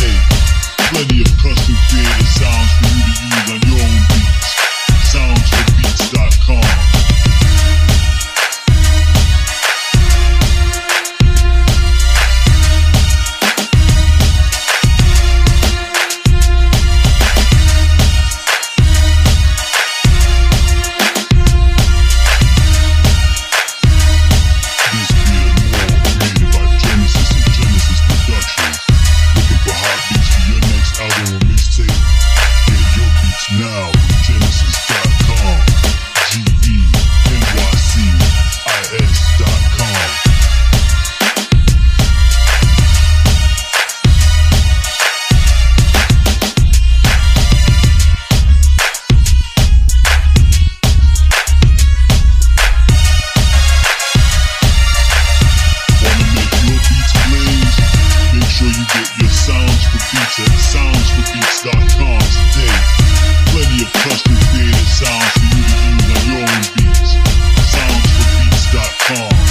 today. Plenty of custom created sounds for you to use on your own beats. Soundsforbeats.com. Now, Genesis.com, GENYCIS.com. Wanna make your beats blaze? Make sure you get your Sounds for Beats at soundsforbeats.com today. Plenty of custom created sounds for you to use on your own beats. Soundsforbeats.com.